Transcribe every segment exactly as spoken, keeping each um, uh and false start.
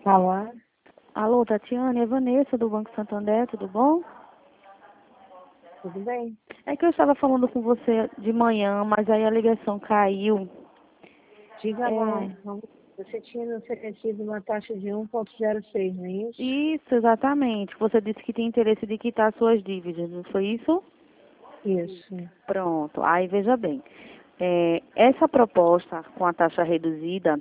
Falar. Alô, Tatiane, é Vanessa do Banco Santander, tudo bom? Tudo bem? É que eu estava falando com você de manhã, mas aí a ligação caiu. Diga É, lá, você tinha me oferecido uma taxa de um vírgula zero seis, não é isso? Isso, exatamente. Você disse que tem interesse de quitar suas dívidas, não foi isso? Isso. Pronto. Aí veja bem, é, essa proposta com a taxa reduzida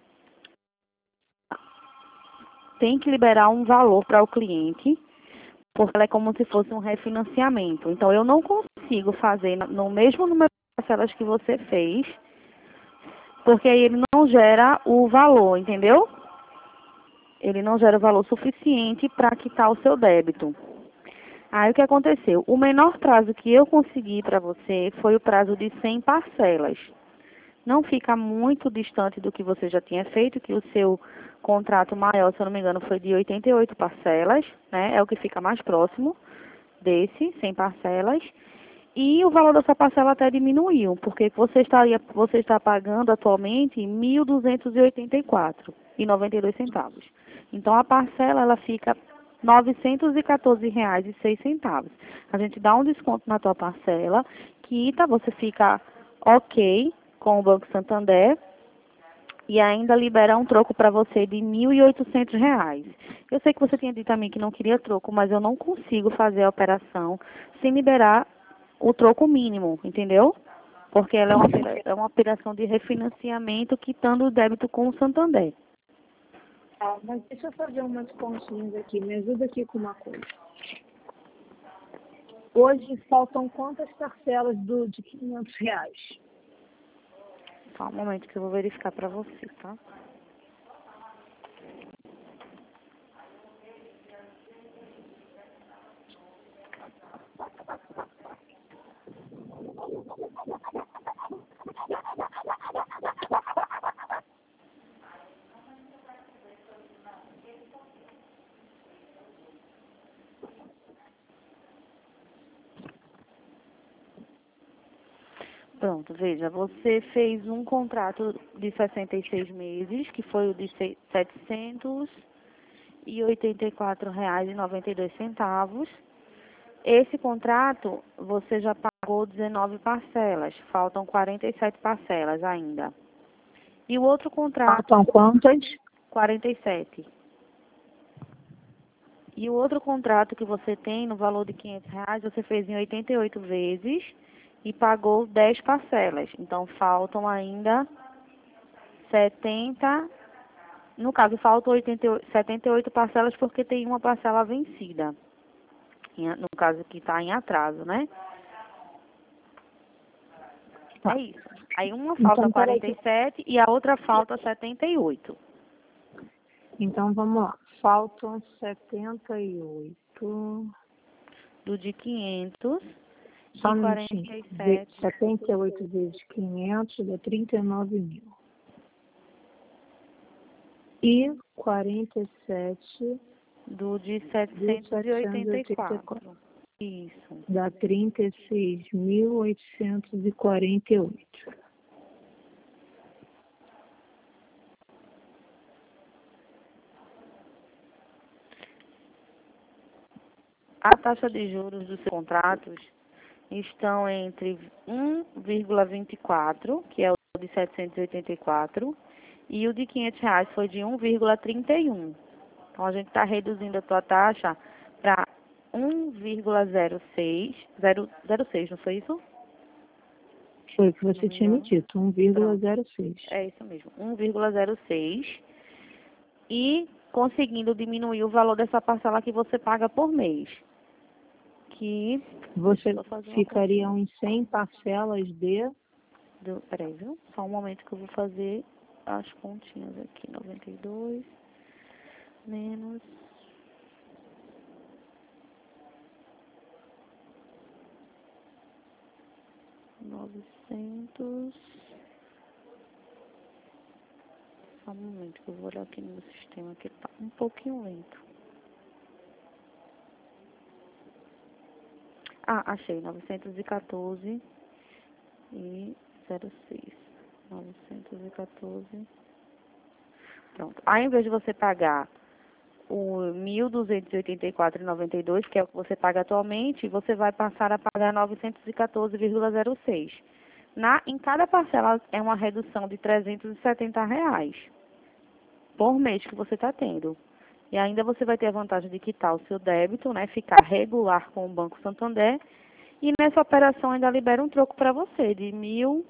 tem que liberar um valor para o cliente, porque ela é como se fosse um refinanciamento. Então eu não consigo fazer no mesmo número de parcelas que você fez, porque aí ele não gera o valor, entendeu? Ele não gera o valor suficiente para quitar o seu débito. Aí o que aconteceu? O menor prazo que eu consegui para você foi o prazo de cem parcelas. Não fica muito distante do que você já tinha feito, que o seu contrato maior, se eu não me engano, foi de oitenta e oito parcelas, né? É o que fica mais próximo desse, cem parcelas. E o valor dessa parcela até diminuiu, porque você estaria, você está pagando atualmente mil duzentos e oitenta e quatro reais e noventa e dois centavos. Então a parcela ela fica novecentos e quatorze reais e seis centavos. A gente dá um desconto na tua parcela, quita, você fica ok com o Banco Santander e ainda libera um troco para você de mil e oitocentos reais. Eu sei que você tinha dito a mim que não queria troco, mas eu não consigo fazer a operação sem liberar o troco mínimo, entendeu? Porque ela é uma, opera- é uma operação de refinanciamento quitando o débito com o Santander. Ah, mas deixa eu fazer umas continhas aqui. Me ajuda aqui com uma coisa. Hoje faltam quantas parcelas do, de quinhentos reais? Só um momento que eu vou verificar para você, tá? Pronto, veja, você fez um contrato de sessenta e seis meses, que foi o de se- setecentos e oitenta e quatro reais e noventa e dois centavos. Esse contrato você já pagou dezenove parcelas, faltam quarenta e sete parcelas ainda. E o outro contrato, Faltam quantas? quarenta e sete. E o outro contrato que você tem no valor de quinhentos reais, você fez em oitenta e oito vezes e pagou dez parcelas. Então faltam ainda setenta, no caso faltam oitenta e oito, setenta e oito parcelas porque tem uma parcela vencida. Em- No caso que está em atraso, né? Tá. É isso. Aí uma falta Então, peraí. quarenta e sete e a outra falta setenta e oito. Então, vamos lá. Faltam setenta e oito. Do de quinhentos Só e um quarenta minutinho. e Ve- sete setenta e oito vezes quinhentos dá trinta e nove mil. E quarenta e sete do de mil setecentos e setecentos e oitenta e oitenta e quatro. quatro. Isso. Dá trinta e seis mil oitocentos e quarenta e oito. A taxa de juros dos contratos estão entre um vírgula vinte e quatro, que é o de setecentos e oitenta e quatro, e o de quinhentos reais foi de um vírgula trinta e um. Então, a gente está reduzindo a tua taxa para um vírgula zero seis, zero zero seis, não foi isso? Foi o que Se eu não você me tinha me engano. dito, um vírgula Pronto, zero seis. é isso mesmo, um vírgula zero seis. E conseguindo diminuir o valor dessa parcela que você paga por mês. Que, deixa eu Você só fazer uma ficaria continha. em cem parcelas de... Do, peraí, viu? Só um momento que eu vou fazer as continhas aqui. noventa e dois menos novecentos. Só um momento que eu vou olhar aqui no meu sistema que tá um pouquinho lento. Ah, achei. novecentos e quatorze e zero seis. novecentos e quatorze. Pronto. Ao invés de você pagar o mil duzentos e oitenta e quatro reais e noventa e dois centavos, que é o que você paga atualmente, você vai passar a pagar novecentos e quatorze vírgula zero seis. Na, em cada parcela é uma redução de trezentos e setenta reais por mês que você está tendo. E ainda você vai ter a vantagem de quitar o seu débito, né, ficar regular com o Banco Santander. E nessa operação ainda libera um troco para você de mil.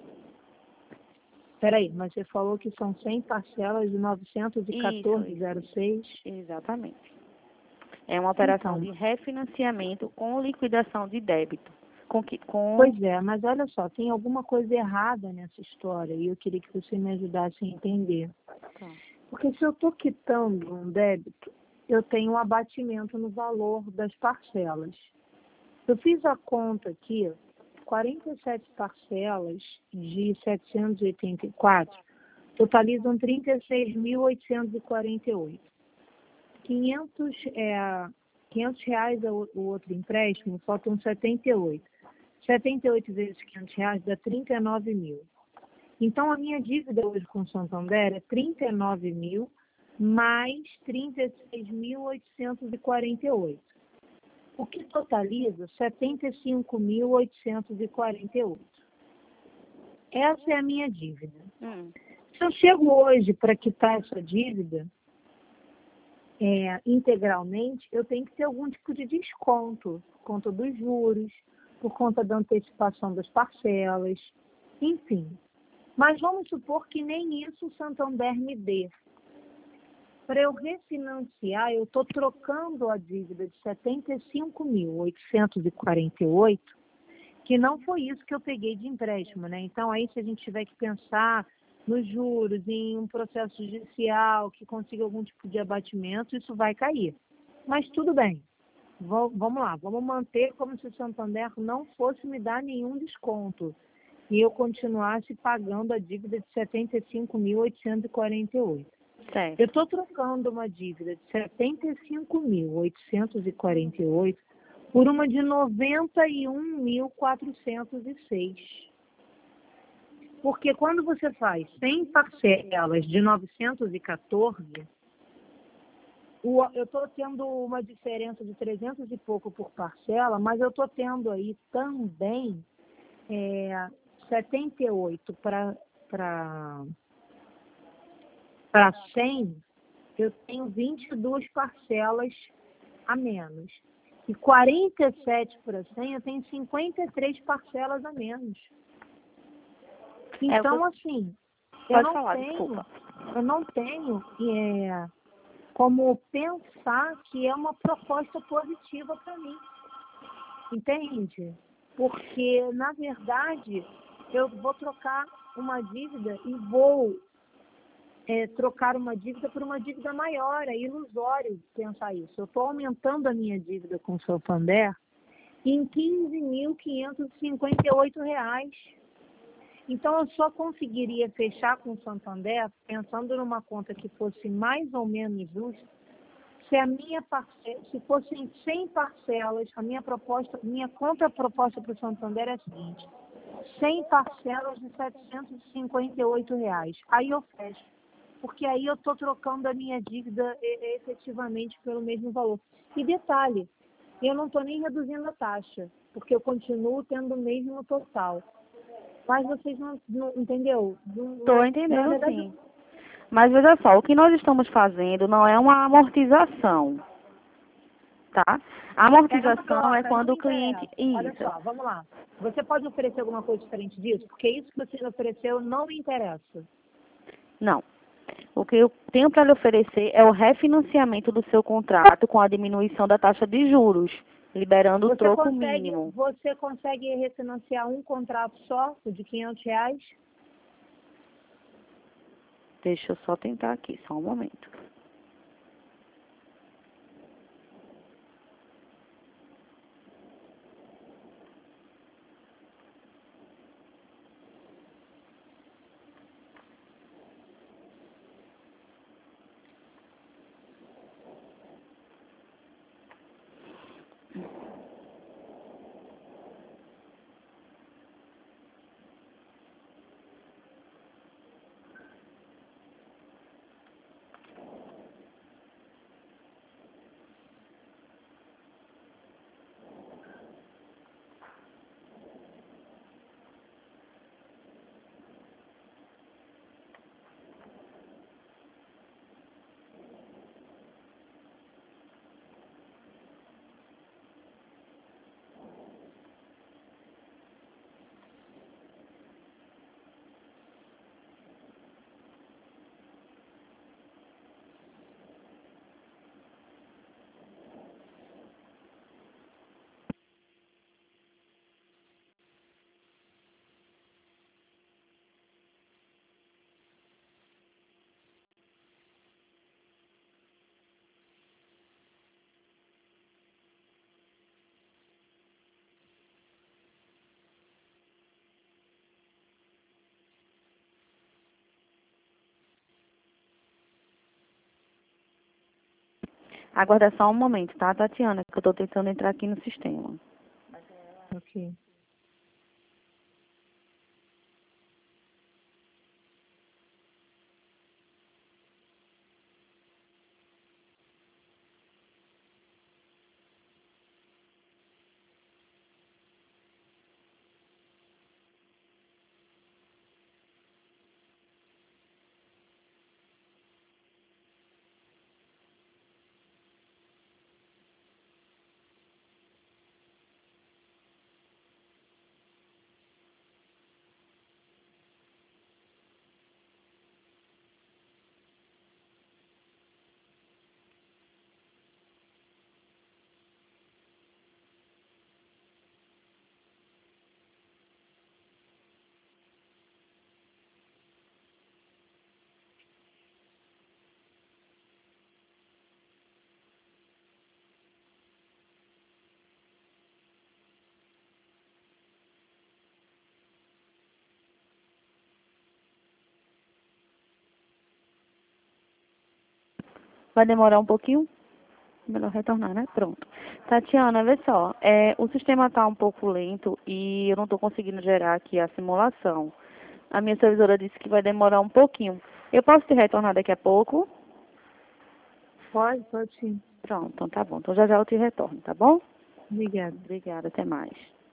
Peraí, mas você falou que são cem parcelas de novecentos e Isso, quatorze vírgula zero seis. exatamente. É uma operação Então, de refinanciamento com liquidação de débito. Com que, com... pois é, mas olha só, tem alguma coisa errada nessa história e eu queria que você me ajudasse a entender. Tá. Porque se eu estou quitando um débito, eu tenho um abatimento no valor das parcelas. Eu fiz a conta aqui, quarenta e sete parcelas de setecentos e oitenta e quatro totalizam trinta e seis mil oitocentos e quarenta e oito. quinhentos, é, quinhentos reais é o, o outro empréstimo, faltam setenta e oito. setenta e oito vezes quinhentos reais dá trinta e nove mil. Então, a minha dívida hoje com o Santander é trinta e nove mil mais trinta e seis mil oitocentos e quarenta e oito. O que totaliza setenta e cinco mil oitocentos e quarenta e oito. Essa é a minha dívida. Hum. Se eu chego hoje para quitar essa dívida é, integralmente, eu tenho que ter algum tipo de desconto, por conta dos juros, por conta da antecipação das parcelas, enfim. Mas vamos supor que nem isso o Santander me dê. Para eu refinanciar, eu estou trocando a dívida de setenta e cinco mil oitocentos e quarenta e oito, que não foi isso que eu peguei de empréstimo, né? Então, aí se a gente tiver que pensar nos juros, em um processo judicial que consiga algum tipo de abatimento, isso vai cair. Mas tudo bem, v- vamos lá, vamos manter como se o Santander não fosse me dar nenhum desconto e eu continuasse pagando a dívida de setenta e cinco mil oitocentos e quarenta e oito. Certo. Eu estou trocando uma dívida de setenta e cinco mil oitocentos e quarenta e oito por uma de noventa e um mil quatrocentos e seis. Porque quando você faz cem parcelas de novecentos e quatorze, o- eu estou tendo uma diferença de trezentos e pouco por parcela, mas eu estou tendo aí também é, setenta e oito para para cem, eu tenho vinte e duas parcelas a menos. E quarenta e sete para cem, eu tenho cinquenta e três parcelas a menos. É o que Então, eu- assim, eu Pode não falar, tenho, desculpa. eu não tenho é, como pensar que é uma proposta positiva para mim. Entende? Porque, na verdade, eu vou trocar uma dívida e vou é, trocar uma dívida por uma dívida maior. É ilusório pensar isso. Eu estou aumentando a minha dívida com o Santander em quinze mil quinhentos e cinquenta e oito reais. Então, eu só conseguiria fechar com o Santander, pensando numa conta que fosse mais ou menos justa, se a minha parcela, se fossem cem parcelas, a minha proposta, minha contraproposta para o Santander é a seguinte: cem parcelas de setecentos e cinquenta e oito reais. Aí eu fecho, porque aí eu estou trocando a minha dívida e- efetivamente pelo mesmo valor. E detalhe, eu não estou nem reduzindo a taxa, porque eu continuo tendo o mesmo total. Mas vocês não, não entendeu? Não- Estou Na entendendo, verdade, sim. Mas veja só, o que nós estamos fazendo não é uma amortização, tá? A é uma amortização é troca, não quando o cliente... interessa. Olha Isso. só, vamos lá. Você pode oferecer alguma coisa diferente disso? Porque isso que você me ofereceu não me interessa. Não. O que eu tenho para lhe oferecer é o refinanciamento do seu contrato com a diminuição da taxa de juros, liberando o Você troco consegue, mínimo. você consegue refinanciar um contrato só de quinhentos reais? Deixa eu só tentar aqui, só um momento. Aguarda só um momento, tá, Tatiana? Que eu estou tentando entrar aqui no sistema. Ok. Vai demorar um pouquinho? Melhor retornar, né? Pronto. Tatiana, vê só. É, o sistema está um pouco lento e eu não estou conseguindo gerar aqui a simulação. A minha supervisora disse que vai demorar um pouquinho. Eu posso te retornar daqui a pouco? Pode, pode sim. Pronto, então tá bom. Então já já eu te retorno, tá bom? Obrigada. Obrigada, até mais.